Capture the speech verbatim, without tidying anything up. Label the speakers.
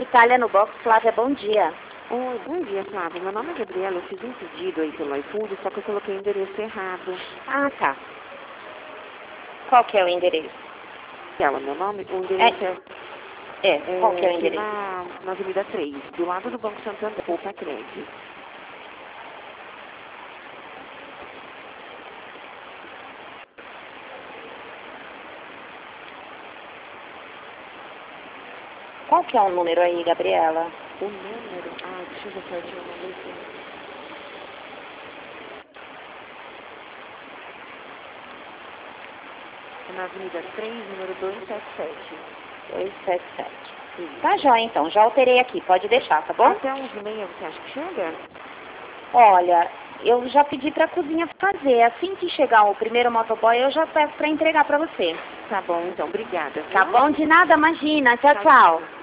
Speaker 1: Itália no box, Flávia, bom dia.
Speaker 2: Oi, bom dia, Flávia. Meu nome é Gabriela, eu fiz um pedido aí pelo iFood, só que eu coloquei o endereço errado.
Speaker 1: Ah, tá. Qual que é o endereço?
Speaker 2: Ela, meu nome, o endereço é...
Speaker 1: É,
Speaker 2: é
Speaker 1: qual que é o
Speaker 2: aqui
Speaker 1: endereço?
Speaker 2: Na, na Avenida três, do lado do Banco Santander, Poupa Crédito.
Speaker 1: Qual que é o número aí, Gabriela?
Speaker 2: O número... Ah, deixa eu ver certinho o número aqui. É na Avenida três, número duzentos e setenta e sete.
Speaker 1: dois sete sete. Tá jóia, então. Já alterei aqui. Pode deixar, tá bom?
Speaker 2: Até onze e meia você acha que chega?
Speaker 1: Olha, eu já pedi pra cozinha fazer. Assim que chegar o primeiro motoboy, eu já peço pra entregar pra você.
Speaker 2: Tá bom, então. Obrigada.
Speaker 1: Tá
Speaker 2: viu?
Speaker 1: bom? De nada, imagina. Tchau,
Speaker 2: Tchau,
Speaker 1: tchau.
Speaker 2: tchau.